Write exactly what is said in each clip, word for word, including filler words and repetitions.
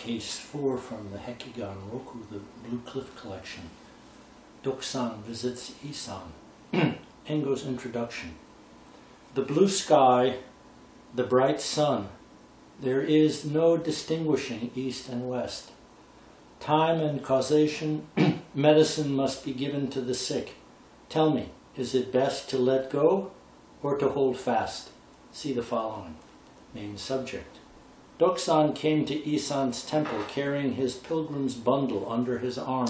case four from the Hekigan Roku, the Blue Cliff Collection. Doksan visits Isan. Engo's introduction. The blue sky, the bright sun, there is no distinguishing east and west. Time and causation, medicine must be given to the sick. Tell me, is it best to let go or to hold fast? See the following. Main subject. Doksan came to Isan's temple carrying his pilgrim's bundle under his arm.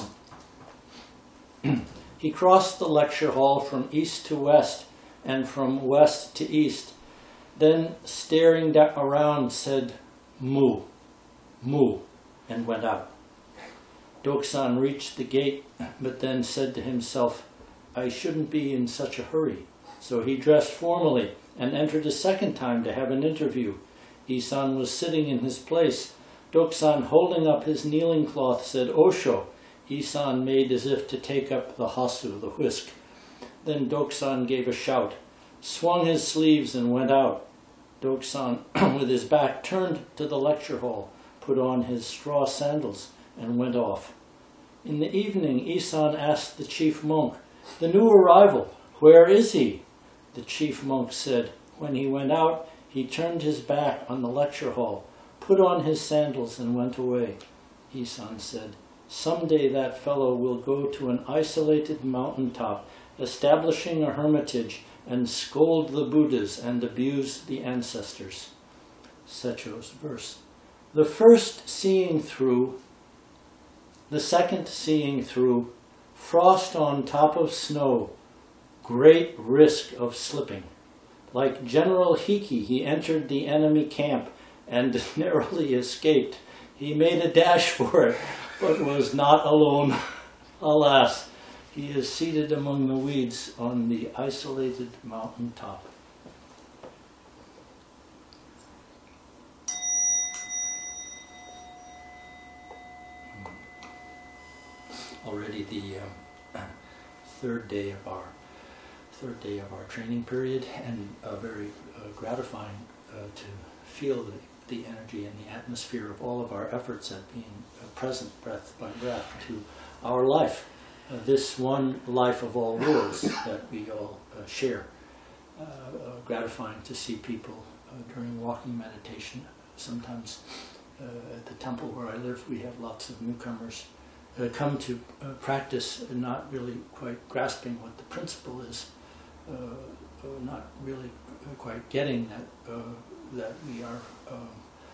He crossed the lecture hall from east to west and from west to east. Then, staring da- around, said, "Mu, mu," and went out. Doksan reached the gate, but then said to himself, "I shouldn't be in such a hurry." So he dressed formally and entered a second time to have an interview. Isan was sitting in his place. Doksan, holding up his kneeling cloth, said, "Osho." Isan made as if to take up the hasu, the whisk. Then Doksan gave a shout, swung his sleeves and went out. Doksan, with his back turned to the lecture hall, put on his straw sandals and went off. In the evening, Isan asked the chief monk, "The new arrival, where is he?" The chief monk said, "When he went out, he turned his back on the lecture hall, put on his sandals and went away." Isan said, "Someday that fellow will go to an isolated mountaintop, establishing a hermitage, and scold the Buddhas and abuse the ancestors." Secho's verse. The first seeing through, the second seeing through, frost on top of snow, great risk of slipping. Like General Hiki, he entered the enemy camp and narrowly escaped. He made a dash for it, but was not alone. Alas, he is seated among the weeds on the isolated mountain top. Already the um, third day of our third day of our training period, and uh, very uh, gratifying uh, to feel the, the energy and the atmosphere of all of our efforts at being uh, present, breath by breath, to our life, uh, this one life of all worlds that we all uh, share. Uh, uh, gratifying to see people uh, during walking meditation. Sometimes uh, at the temple where I live, we have lots of newcomers uh, come to uh, practice, not really quite grasping what the principle is, uh, uh, not really quite getting that uh, that we are um,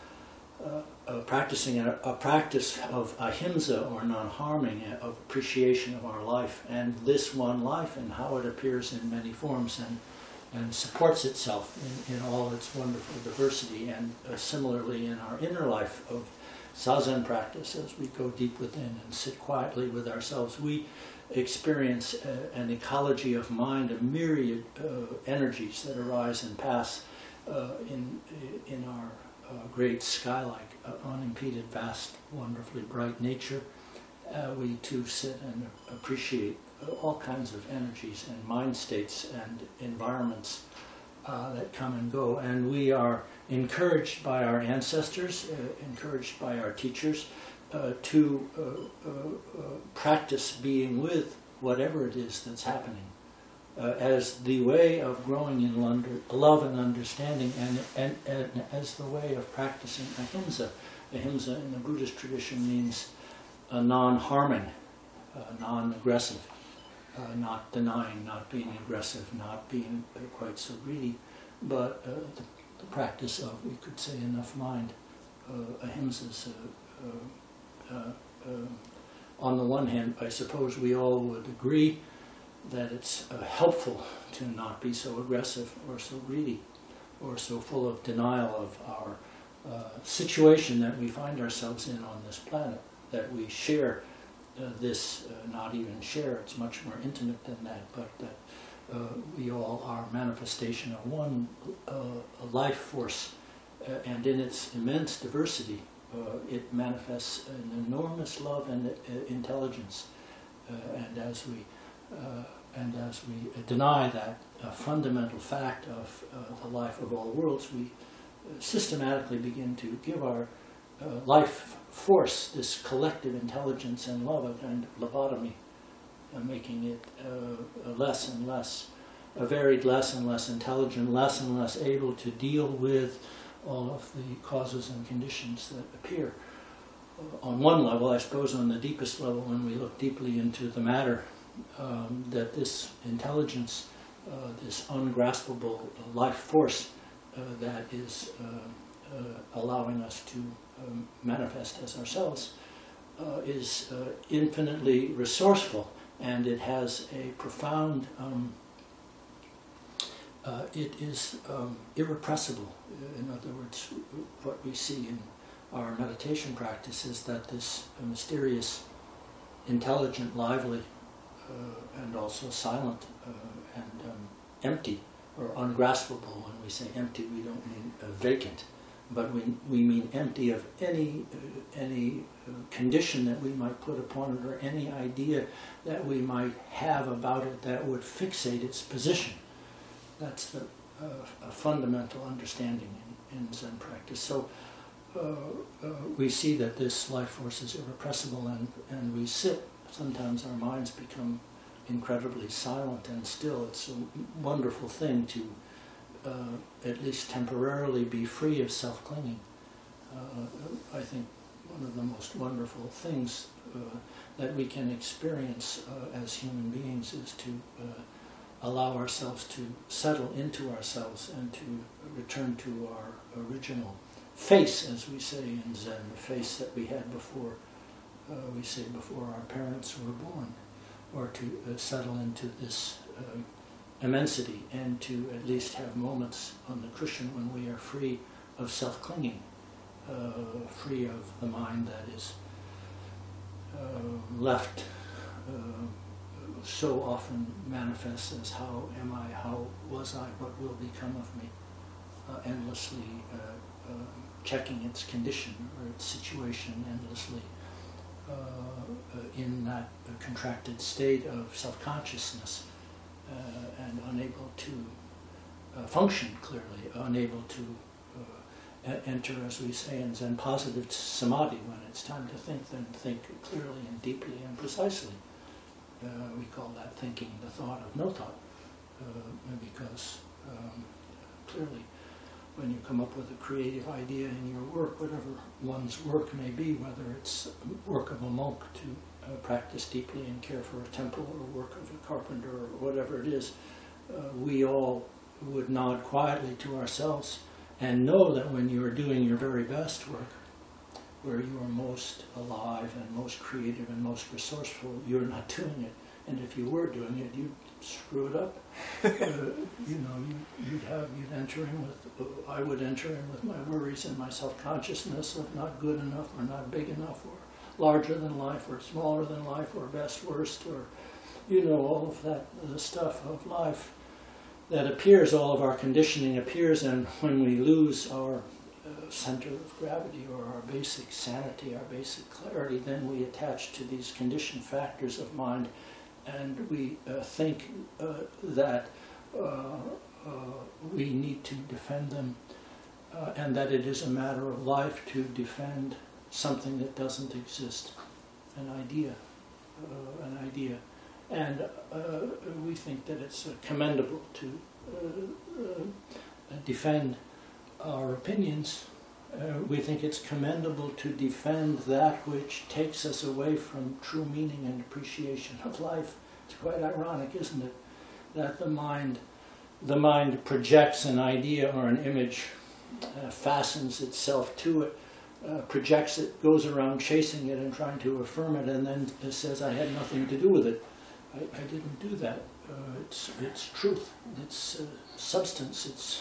uh, uh, practicing a, a practice of ahimsa, or non-harming, of appreciation of our life and this one life and how it appears in many forms and and supports itself in, in all its wonderful diversity, and uh, similarly in our inner life of Zazen practice, as we go deep within and sit quietly with ourselves, we experience uh, an ecology of mind, a myriad uh, energies that arise and pass uh, in in our uh, great sky-like, uh, unimpeded, vast, wonderfully bright nature. Uh, we too sit and appreciate all kinds of energies and mind states and environments uh, that come and go. And we are encouraged by our ancestors, uh, encouraged by our teachers, uh, to uh, uh, uh, practice being with whatever it is that's happening uh, as the way of growing in love and understanding, and, and, and as the way of practicing ahimsa. Ahimsa in the Buddhist tradition means a non-harming, uh, non-aggressive. Uh, not denying, not being aggressive, not being uh, quite so greedy, but uh, the, the practice of, we could say, enough mind, uh, ahimsas. Uh, uh, uh, uh, on the one hand, I suppose we all would agree that it's uh, helpful to not be so aggressive or so greedy or so full of denial of our uh, situation that we find ourselves in on this planet, that we share Uh, this, uh, not even share, it's much more intimate than that, but that uh, we all are manifestation of one uh, life force, uh, and in its immense diversity, uh, it manifests an enormous love and uh, intelligence. Uh, and as we uh, and as we deny that uh, fundamental fact of uh, the life of all worlds, we systematically begin to give our uh, life force, this collective intelligence and love, a kind of lobotomy, uh, making it uh, less and less, uh, varied, less and less intelligent, less and less able to deal with all of the causes and conditions that appear. Uh, on one level, I suppose on the deepest level, when we look deeply into the matter, um, that this intelligence, uh, this ungraspable life force uh, that is uh, uh, allowing us to um, manifest as ourselves, uh, is uh, infinitely resourceful, and it has a profound um, Uh, it is um, irrepressible. In other words, what we see in our meditation practice is that this uh, mysterious, intelligent, lively, uh, and also silent uh, and um, empty, or ungraspable. When we say empty, we don't mean uh, vacant, but we, we mean empty of any, uh, any uh, condition that we might put upon it, or any idea that we might have about it that would fixate its position. That's the uh, a fundamental understanding in, in Zen practice. So uh, uh, we see that this life force is irrepressible, and, and we sit. Sometimes our minds become incredibly silent and still. It's a wonderful thing to uh, at least temporarily be free of self-clinging. Uh, I think one of the most wonderful things uh, that we can experience uh, as human beings is to uh, allow ourselves to settle into ourselves and to return to our original face, as we say in Zen, the face that we had before, uh, we say before our parents were born, or to uh, settle into this uh, immensity, and to at least have moments on the cushion when we are free of self-clinging, uh, free of the mind that is uh, left uh, so often manifests as how am I, how was I, what will become of me, uh, endlessly uh, uh, checking its condition or its situation, endlessly uh, uh, in that uh, contracted state of self-consciousness uh, and unable to uh, function clearly, unable to uh, enter, as we say in Zen, positive samadhi. When it's time to think, then think clearly and deeply and precisely. Uh, we call that thinking the thought of no thought, uh, because um, clearly when you come up with a creative idea in your work, whatever one's work may be, whether it's work of a monk to uh, practice deeply and care for a temple, or work of a carpenter, or whatever it is, uh, we all would nod quietly to ourselves and know that when you are doing your very best work, where you are most alive and most creative and most resourceful, you're not doing it. And if you were doing it, you'd screw it up. uh, you know, you, you'd have, you'd enter in with, uh, I would enter in with my worries and my self-consciousness of not good enough, or not big enough, or larger than life, or smaller than life, or best, worst, or, you know, all of that, the stuff of life that appears, all of our conditioning appears, and when we lose our Uh, center of gravity, or our basic sanity, our basic clarity, then we attach to these conditioned factors of mind, and we uh, think uh, that uh, uh, we need to defend them, uh, and that it is a matter of life to defend something that doesn't exist, an idea, uh, an idea. And uh, we think that it's uh, commendable to uh, uh, defend our opinions. Uh, we think it's commendable to defend that which takes us away from true meaning and appreciation of life. It's quite ironic, isn't it, that the mind, the mind projects an idea or an image, uh, fastens itself to it, uh, projects it, goes around chasing it and trying to affirm it, and then it says, I had nothing to do with it. I, I didn't do that. Uh, it's, it's truth. It's uh, substance. It's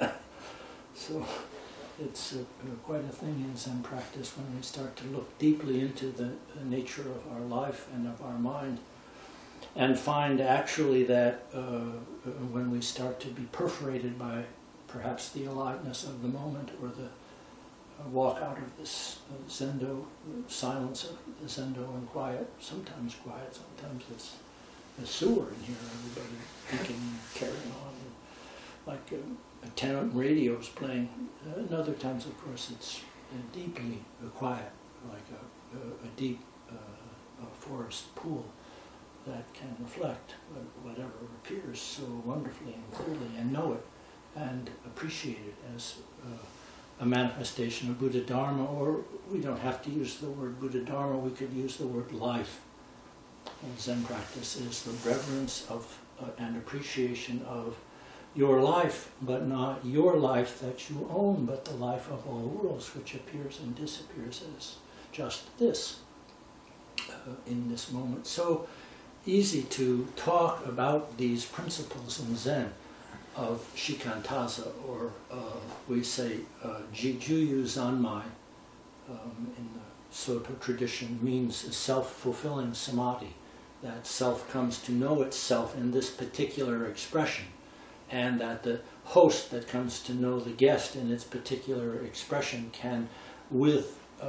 so it's uh, quite a thing in Zen practice when we start to look deeply into the, the nature of our life and of our mind, and find actually that uh, when we start to be perforated by perhaps the aliveness of the moment, or the uh, walk out of this uh, Zendo, silence of the Zendo and quiet, sometimes quiet, sometimes it's a sewer in here, everybody thinking, carrying on, like uh, ten radios playing. Uh, and other times, of course, it's deeply quiet, like a, a, a deep uh, a forest pool that can reflect whatever appears so wonderfully and clearly, and know it and appreciate it as uh, a manifestation of Buddha Dharma. Or we don't have to use the word Buddha Dharma, we could use the word life. And Zen practice is the reverence of uh, and appreciation of your life, but not your life that you own, but the life of all worlds, which appears and disappears as just this uh, in this moment. So easy to talk about these principles in Zen of shikantaza, or uh, we say uh, jijuyu zanmai um, in the Soto tradition, means self-fulfilling samadhi. That self comes to know itself in this particular expression, and that the host that comes to know the guest in its particular expression can, with uh,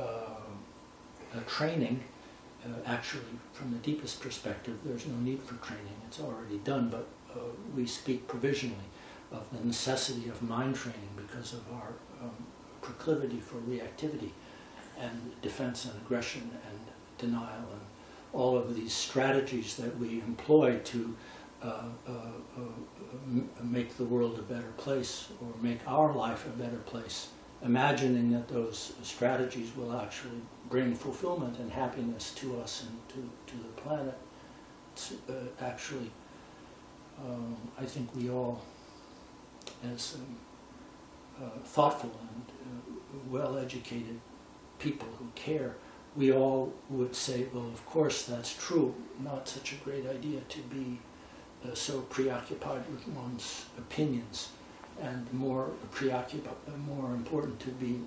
a training, uh, actually from the deepest perspective, there's no need for training, it's already done, but uh, we speak provisionally of the necessity of mind training because of our um, proclivity for reactivity and defense and aggression and denial and all of these strategies that we employ to uh, uh, uh, m- make the world a better place, or make our life a better place, imagining that those strategies will actually bring fulfillment and happiness to us and to, to the planet. It's uh, actually, um, I think we all, as um, uh, thoughtful and uh, well-educated people who care, we all would say, well, of course that's true, not such a great idea to be uh, so preoccupied with one's opinions, and more preoccupied, more important to be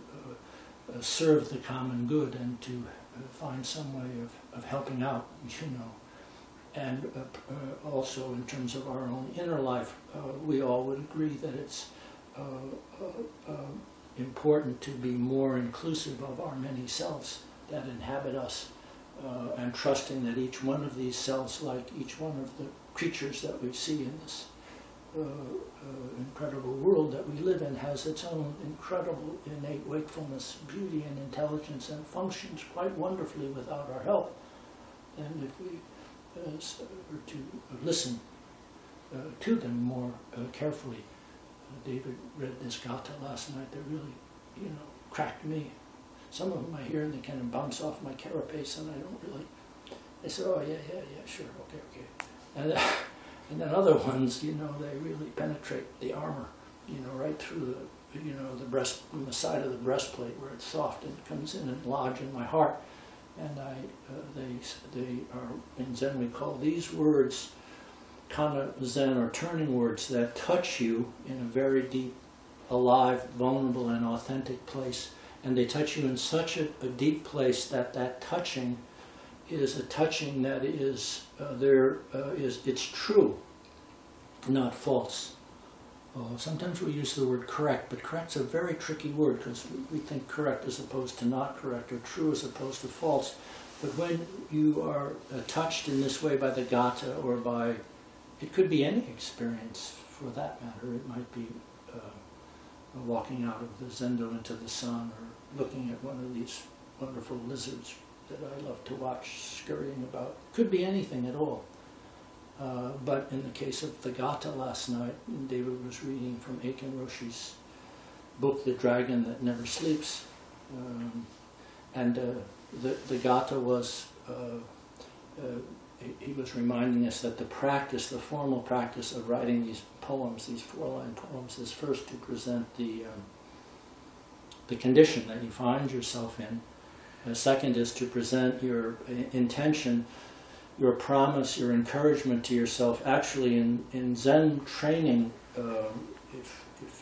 uh, uh, uh, serve the common good and to uh, find some way of, of helping out, you know. And uh, uh, also in terms of our own inner life, uh, we all would agree that it's uh, uh, uh, important to be more inclusive of our many selves that inhabit us, uh, and trusting that each one of these selves, like each one of the creatures that we see in this uh, uh, incredible world that we live in, has its own incredible innate wakefulness, beauty, and intelligence, and functions quite wonderfully without our help. And if we uh, were to listen uh, to them more uh, carefully, uh, David read this Gata last night that really, you know, cracked me. Some of them I hear and they kind of bounce off my carapace, and I don't really, I said, oh yeah, yeah, yeah, sure, okay, okay. And, uh, and then other ones, you know, they really penetrate the armor, you know, right through the, you know, the breast, on the side of the breastplate where it's soft, and comes in and lodge in my heart. And I, uh, they, they are, in Zen we call these words kana Zen, or turning words, that touch you in a very deep, alive, vulnerable, and authentic place. And they touch you in such a, a deep place that that touching is a touching that is, uh, there uh, is, it's true, not false. Uh, sometimes we use the word correct, but correct's a very tricky word, because we, we think correct as opposed to not correct, or true as opposed to false. But when you are uh, touched in this way by the Gata, or by, it could be any experience for that matter. It might be uh, walking out of the zendo into the sun, or looking at one of these wonderful lizards that I love to watch scurrying about. Could be anything at all. Uh, but in the case of the Gata last night, David was reading from Eiken Roshi's book, The Dragon That Never Sleeps. Um, and uh, the, the Gata was, uh, uh, he, he was reminding us that the practice, the formal practice of writing these poems, these four-line poems, is first to present the um, the condition that you find yourself in. The second is to present your intention, your promise, your encouragement to yourself. Actually, in, in Zen training, uh, if, if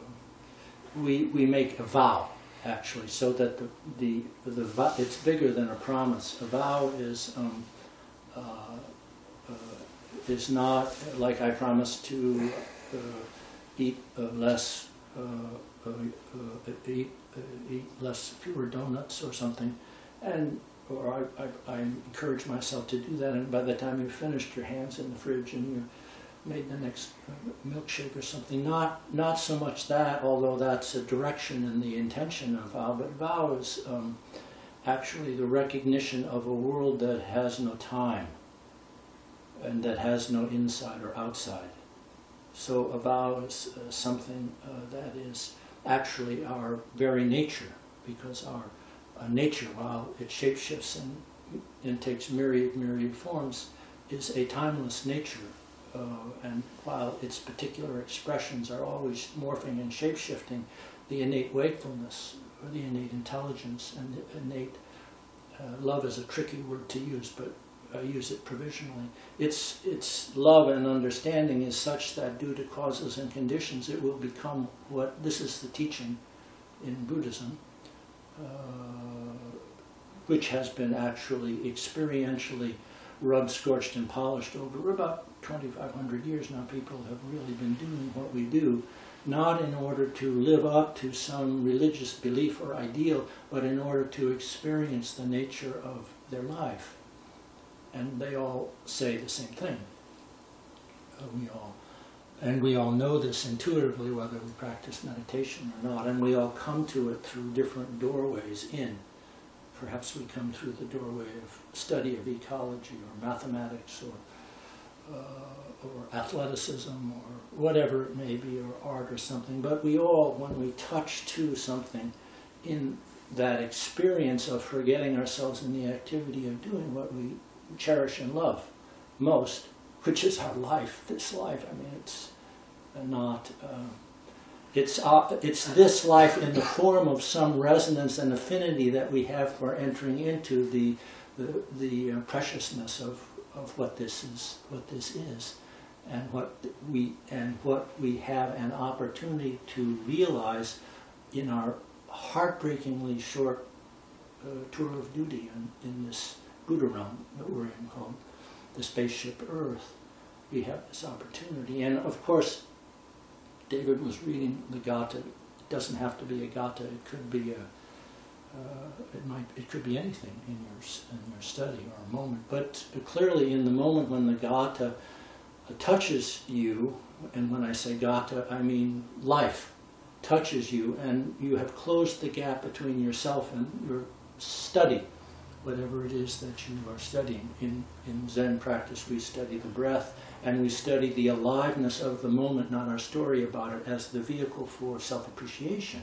uh, we we make a vow, actually, so that the the the vow, it's bigger than a promise. A vow is um, uh, uh, is not like I promise to uh, eat uh, less. Uh, Uh, uh, eat, uh, eat less, fewer donuts or something, and or I, I, I encourage myself to do that, and by the time you've finished, your hand's in the fridge and your made the next milkshake or something. Not not so much that, although that's a direction and the intention of vow, but vow is um, actually the recognition of a world that has no time and that has no inside or outside. So a vow is uh, something uh, that is actually our very nature, because our uh, nature, while it shapeshifts and, and takes myriad, myriad forms, is a timeless nature. Uh, and while its particular expressions are always morphing and shape-shifting, the innate wakefulness, or the innate intelligence, and the innate uh, love is a tricky word to use, but I use it provisionally. Its, its love and understanding is such that due to causes and conditions it will become what, this is the teaching in Buddhism, uh, which has been actually experientially rubbed, scorched, and polished over about twenty-five hundred years now. People have really been doing what we do, not in order to live up to some religious belief or ideal, but in order to experience the nature of their life. And they all say the same thing. Uh, we all, and we all know this intuitively, whether we practice meditation or not, and we all come to it through different doorways in. Perhaps we come through the doorway of study of ecology or mathematics or, uh, or athleticism or whatever it may be, or art or something. But we all, when we touch to something in that experience of forgetting ourselves in the activity of doing what we cherish and love most, which is our life, this life. I mean, it's not... Uh, It's, uh, it's this life in the form of some resonance and affinity that we have for entering into the, the, the uh, preciousness of, of what this is, what this is, and what we and what we have an opportunity to realize in our heartbreakingly short uh, tour of duty in, in this Buddha realm that we're in, called the spaceship Earth. We have this opportunity, and of course, David was reading the Gatha. It doesn't have to be a Gatha. It could be a. Uh, it might. It could be anything in your in your study or a moment. But clearly, in the moment when the Gatha touches you, and when I say Gatha, I mean life touches you, and you have closed the gap between yourself and your study, whatever it is that you are studying. In in Zen practice, we study the breath. And we study the aliveness of the moment, not our story about it, as the vehicle for self-appreciation.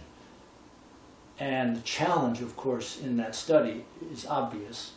And the challenge, of course, in that study is obvious,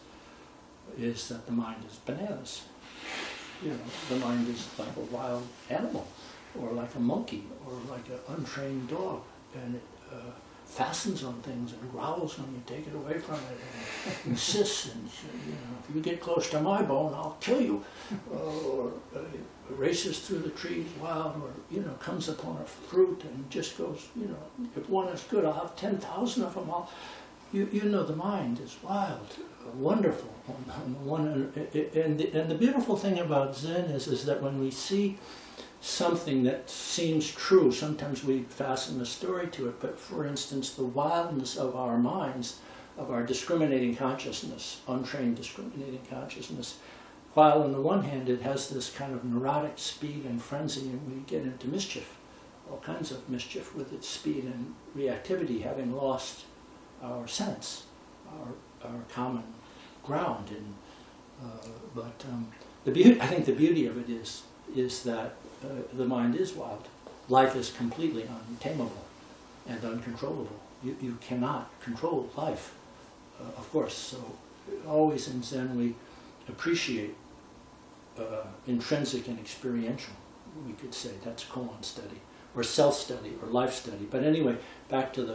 is that the mind is bananas. You know, the mind is like a wild animal, or like a monkey, or like an untrained dog, and it uh, fastens on things and growls when you take it away from it, and insists, and you know, if you get close to my bone, I'll kill you, or uh, races through the trees wild, or you know, comes upon a fruit and just goes, you know, if one is good, I'll have ten thousand of them. I'll, you you know, the mind is wild, uh, wonderful. On, on the one, and the, and the beautiful thing about Zen is is that when we see something that seems true, sometimes we fasten a story to it, but for instance, the wildness of our minds, of our discriminating consciousness, untrained discriminating consciousness, while on the one hand it has this kind of neurotic speed and frenzy, and we get into mischief, all kinds of mischief with its speed and reactivity, having lost our sense, our, our common ground. And, uh, but um, the beauty, I think the beauty of it is, is that Uh, the mind is wild. Life is completely untamable and uncontrollable. You, you cannot control life, uh, of course. So always in Zen we appreciate uh, intrinsic and experiential. We could say that's koan study, or self-study, or life study. But anyway, back to the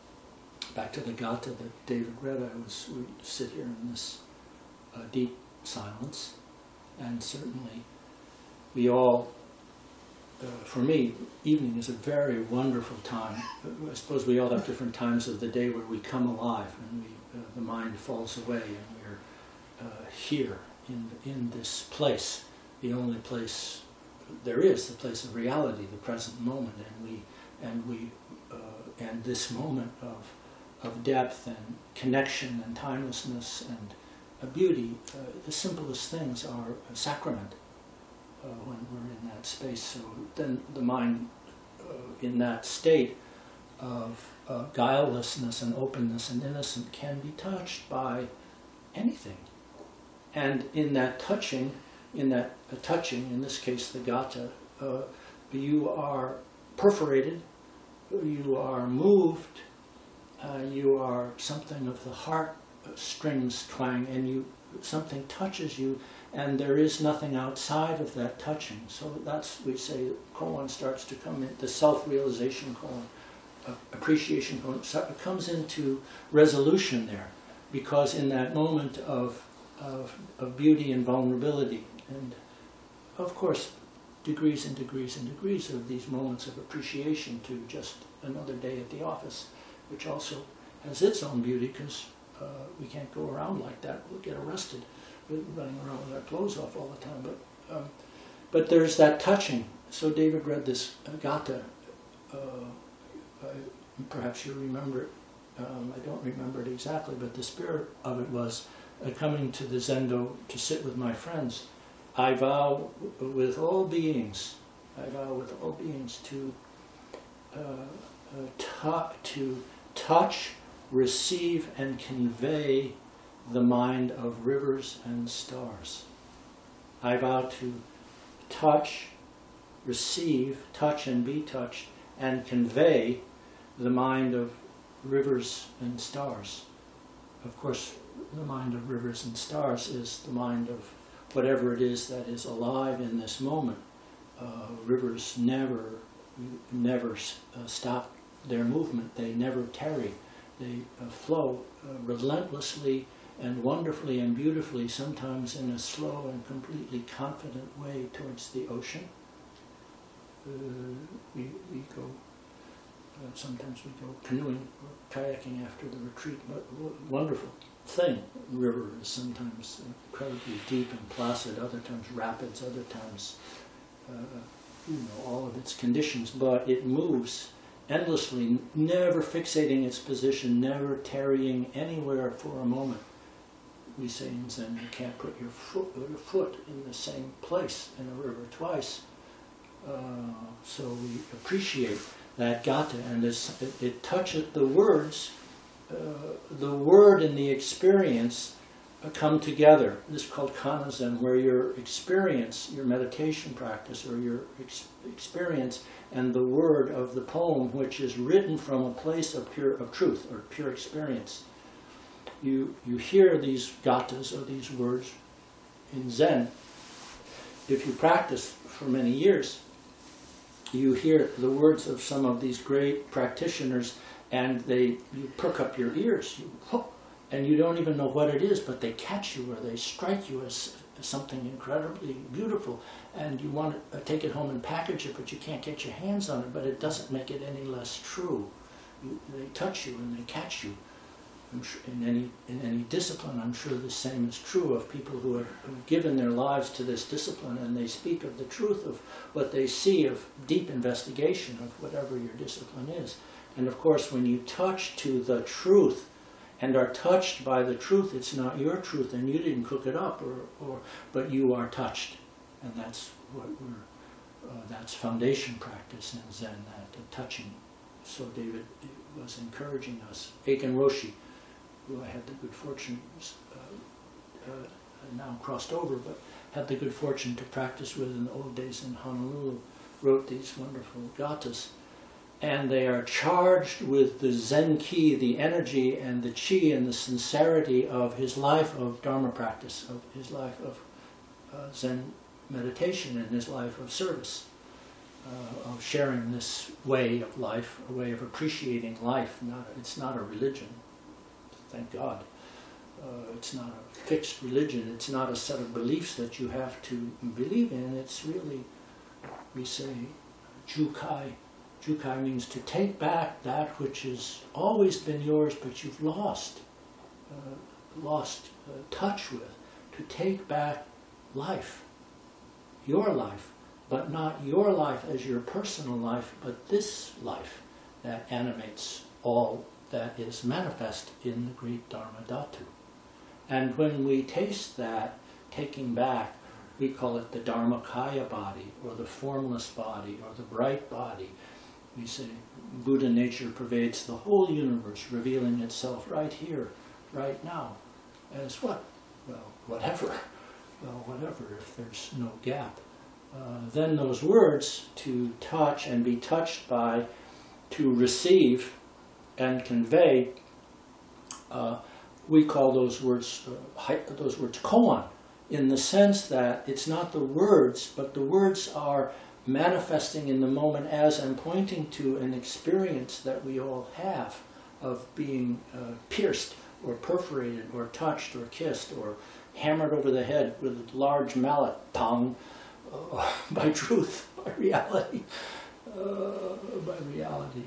back to the Gatha that David read. I was we sit here in this uh, deep silence, and certainly we all. Uh, for me, evening is a very wonderful time. I suppose we all have different times of the day where we come alive and we, uh, the mind falls away, and we're uh, here in in this place, the only place there is, the place of reality, the present moment, and we and we uh, and this moment of of depth and connection and timelessness and uh, beauty. Uh, the simplest things are a sacrament. when we're in that space. So then the mind uh, in that state of uh, guilelessness and openness and innocence can be touched by anything. And in that touching, in that uh, touching, in this case the gata, uh, you are perforated, you are moved, uh, you are something of the heart strings twang, and you something touches you, and there is nothing outside of that touching. So that's, we say, koan starts to come in, the self-realization koan, uh, appreciation koan, so comes into resolution there, because in that moment of, of, of beauty and vulnerability, and of course degrees and degrees and degrees of these moments of appreciation to just another day at the office, which also has its own beauty, because uh, we can't go around like that. We'll get arrested. We're running around with our clothes off all the time. But um, but there's that touching. So David read this uh, gata. Uh, uh, perhaps you remember it. Um, I don't remember it exactly, but the spirit of it was uh, coming to the Zendo to sit with my friends. I vow with all beings, I vow with all beings to uh, uh, to touch, receive, and convey the mind of rivers and stars. I vow to touch, receive, touch and be touched, and convey the mind of rivers and stars. Of course, the mind of rivers and stars is the mind of whatever it is that is alive in this moment. Uh, rivers never, never uh, stop their movement. They never tarry. They uh, flow uh, relentlessly and wonderfully and beautifully, sometimes in a slow and completely confident way towards the ocean. Uh, we, we go, uh, sometimes we go canoeing or kayaking after the retreat. Wonderful thing. River is sometimes incredibly deep and placid, other times rapids, other times, uh, you know, all of its conditions, but it moves endlessly, never fixating its position, never tarrying anywhere for a moment. We say in Zen, you can't put your foot, your foot in the same place in a river twice. Uh, so we appreciate that gata, and this, it, it touches the words. Uh, the word and the experience uh, come together. This is called Kanazen, where your experience, your meditation practice, or your ex experience, and the word of the poem, which is written from a place of pure of truth or pure experience. You you hear these gatas or these words in Zen. If you practice for many years, you hear the words of some of these great practitioners, and they you perk up your ears, you, oh, and you don't even know what it is, but they catch you or they strike you as, as something incredibly beautiful, and you want to take it home and package it, but you can't get your hands on it, but it doesn't make it any less true. You, they touch you and they catch you. I'm sure in any in any discipline, I'm sure the same is true of people who have given their lives to this discipline, and they speak of the truth of what they see of deep investigation of whatever your discipline is. And of course, when you touch to the truth and are touched by the truth, it's not your truth, and you didn't cook it up, or, or but you are touched, and that's what we're. Uh, that's foundation practice in Zen, that uh, touching. So David was encouraging us. Eiken Roshi, who I had the good fortune, uh, uh, now crossed over, but had the good fortune to practice with in the old days in Honolulu, wrote these wonderful gatas. And they are charged with the Zen ki, the energy and the chi and the sincerity of his life of Dharma practice, of his life of uh, Zen meditation and his life of service, uh, of sharing this way of life, a way of appreciating life. Not, it's not a religion, thank God. Uh, it's not a fixed religion. It's not a set of beliefs that you have to believe in. It's really, we say, jukai. Jukai means to take back that which has always been yours, but you've lost, uh, lost uh, touch with. To take back life, your life, but not your life as your personal life, but this life that animates all that is manifest in the great Dharma Dhatu. And when we taste that taking back, We call it the Dharmakaya body, or the formless body, or the bright body. We say Buddha nature pervades the whole universe, revealing itself right here, right now, as what? Well, whatever. Well, whatever, if there's no gap. Uh, then those words, to touch and be touched by, to receive and convey, uh, we call those words uh, those words koan, in the sense that it's not the words, but the words are manifesting in the moment as and pointing to an experience that we all have of being uh, pierced or perforated or touched or kissed or hammered over the head with a large mallet tongue uh, by truth, by reality, uh, by reality.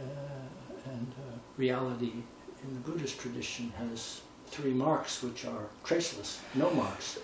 Uh, and uh, reality in the Buddhist tradition has three marks which are traceless, no marks.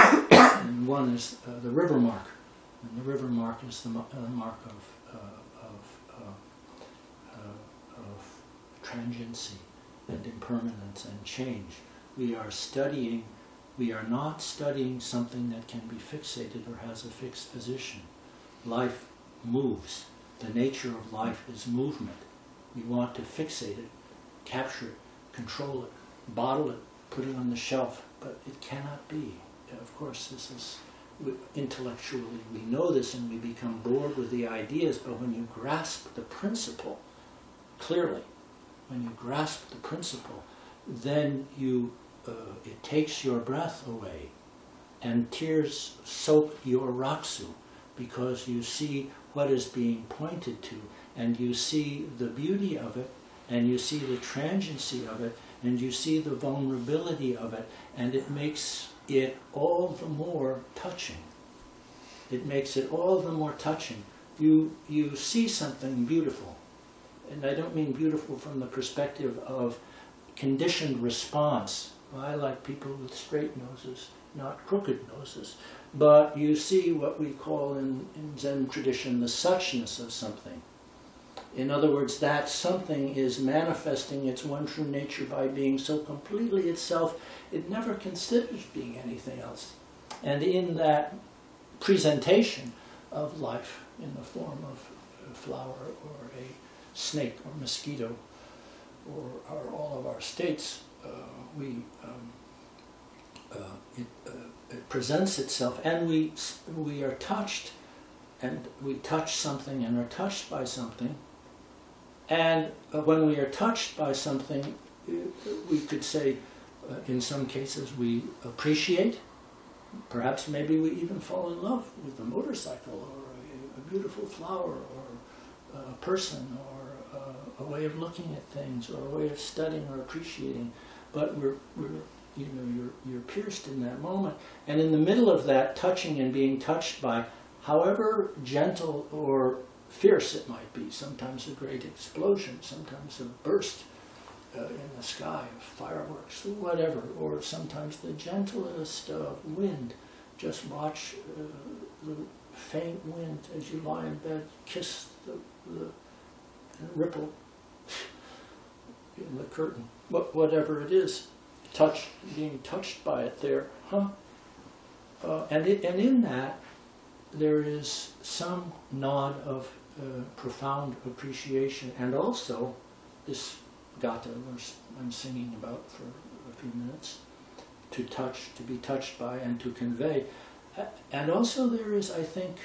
And one is uh, the river mark. And the river mark is the uh, mark of, uh, of, uh, uh, of transiency and impermanence and change. We are studying, we are not studying something that can be fixated or has a fixed position. Life moves. The nature of life is movement. We want to fixate it, capture it, control it, bottle it, put it on the shelf, but it cannot be. Of course, this is, intellectually we know this and we become bored with the ideas, but when you grasp the principle clearly, when you grasp the principle, then you, uh, it takes your breath away, and tears soak your raksu, because you see what is being pointed to, and you see the beauty of it, and you see the transiency of it, and you see the vulnerability of it, and it makes it all the more touching. It makes it all the more touching. You, you see something beautiful, and I don't mean beautiful from the perspective of conditioned response. Well, I like people with straight noses, not crooked noses. But you see what we call in, in Zen tradition the suchness of something. In other words, that something is manifesting its one true nature by being so completely itself, it never considers being anything else. And in that presentation of life in the form of a flower or a snake or mosquito or, or all of our states, uh, we um, uh, it, uh, it presents itself, and we we are touched, and we touch something and are touched by something. And uh, when we are touched by something, uh, we could say, uh, in some cases, we appreciate. Perhaps maybe we even fall in love with a motorcycle or a, a beautiful flower or a person or a, a way of looking at things or a way of studying or appreciating. But we're, we're you know, you're, you're pierced in that moment. And in the middle of that touching and being touched by, however gentle or fierce it might be, sometimes a great explosion, sometimes a burst uh, in the sky of fireworks, whatever, or sometimes the gentlest uh, wind. Just watch uh, the faint wind as you lie in bed, kiss the, the and ripple in the curtain, what, whatever it is, touch, being touched by it there, huh? Uh, and, it, and in that, there is some nod of uh, profound appreciation, and also this gata I'm singing about for a few minutes, to touch, to be touched by, and to convey. And also there is, I think,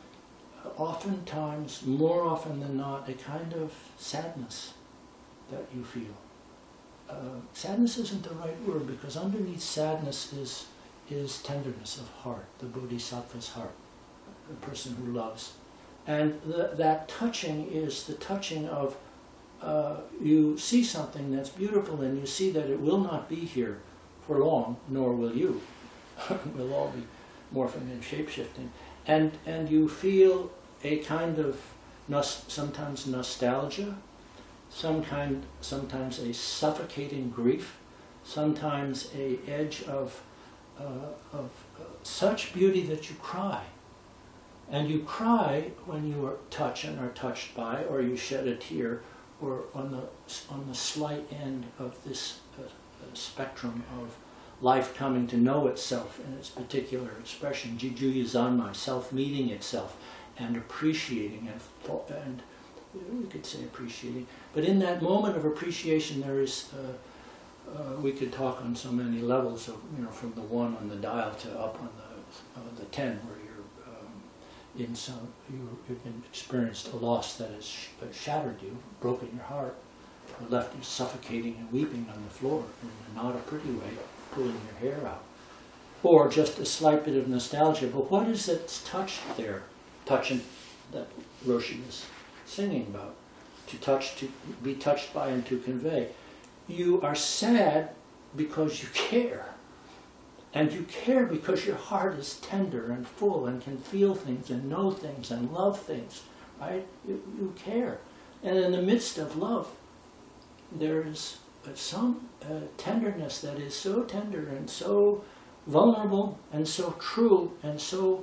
oftentimes, more often than not, a kind of sadness that you feel. Uh, sadness isn't the right word, because underneath sadness is, is tenderness of heart, the bodhisattva's heart, the person who loves. And the, that touching is the touching of, uh, you see something that's beautiful and you see that it will not be here for long, nor will you. We'll all be morphing and shape-shifting. And, and you feel a kind of nos- sometimes nostalgia, some kind, sometimes a suffocating grief, sometimes a edge of, uh, of uh, such beauty that you cry. And you cry when you are touched and are touched by, or you shed a tear, or on the on the slight end of this uh, uh, spectrum of life coming to know itself in its particular expression, Jiju Zanmai, self-meeting itself and appreciating, and, and we could say appreciating, but in that moment of appreciation there is, uh, uh, we could talk on so many levels, of, you know, from the one on the dial to up on the, uh, the ten, where you're um, in some, you, you've been experienced a loss that has sh shattered you, broken your heart, left you suffocating and weeping on the floor in not a pretty way, pulling your hair out. Or just a slight bit of nostalgia, but what is it that's touched there? Touching, that Roshi was singing about. To touch, to be touched by and to convey. You are sad because you care. And you care because your heart is tender and full and can feel things and know things and love things. Right? You, you care. And in the midst of love, there is some uh, tenderness that is so tender and so vulnerable and so true and so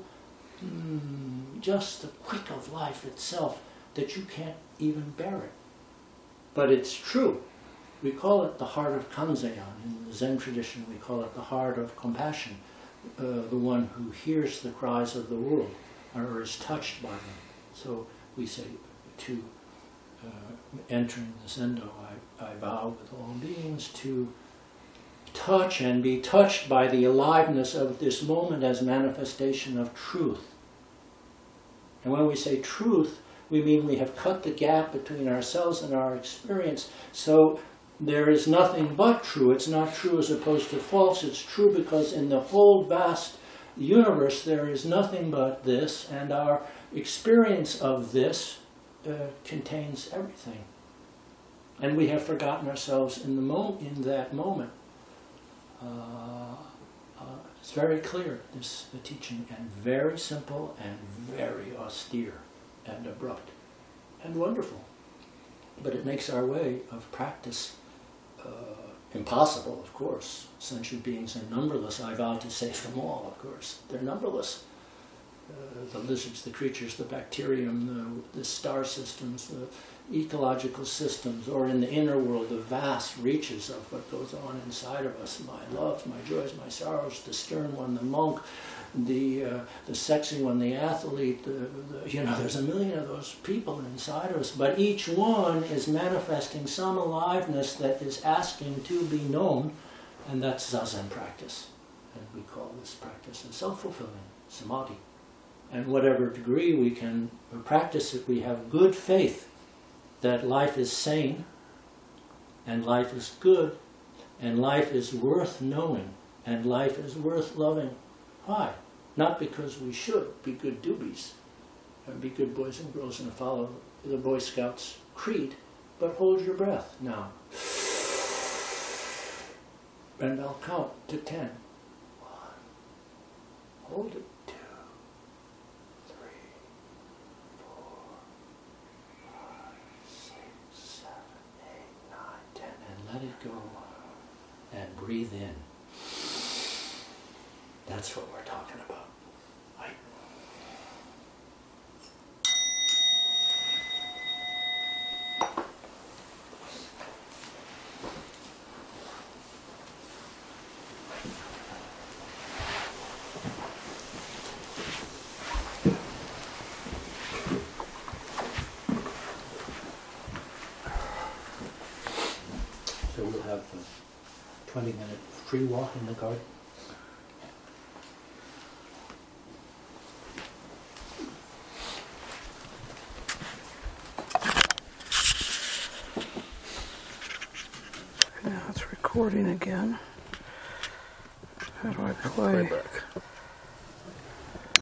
mm, just the quick of life itself that you can't even bear it. But it's true. We call it the heart of Kanzeon. In the Zen tradition, we call it the heart of compassion, uh, the one who hears the cries of the world or is touched by them. So we say, to uh, entering the Zendo, I, I vow with all beings to touch and be touched by the aliveness of this moment as manifestation of truth. And when we say truth, we mean we have cut the gap between ourselves and our experience, so there is nothing but true. It's not true as opposed to false. It's true because in the whole vast universe there is nothing but this, and our experience of this uh, contains everything. And we have forgotten ourselves in the mo in that moment. Uh, uh, it's very clear, this the teaching, and very simple and very austere and abrupt and wonderful. But it makes our way of practice uh, impossible, of course. Sentient beings are numberless. I vow to save them all, of course. They're numberless. Uh, the lizards, the creatures, the bacterium, the, the star systems, the ecological systems, or in the inner world, the vast reaches of what goes on inside of us, my loves, my joys, my sorrows, the stern one, the monk, the uh, the sexy one, the athlete, the, the, you know, there's a million of those people inside of us, but each one is manifesting some aliveness that is asking to be known, and that's Zazen practice. And we call this practice a self-fulfilling samadhi. And whatever degree we can practice it, we have good faith that life is sane, and life is good, and life is worth knowing, and life is worth loving. Why? Not because we should be good doobies, and be good boys and girls and follow the Boy Scouts creed, but hold your breath now. And I'll count to ten. One. Hold it. Two. Three. Four. Five. Six. Seven. Eight. Nine. Ten. And let it go. And breathe in. That's what we're talking about. Right? So we'll have a twenty minute free walk in the garden. Now it's recording again. How do I play? Play back.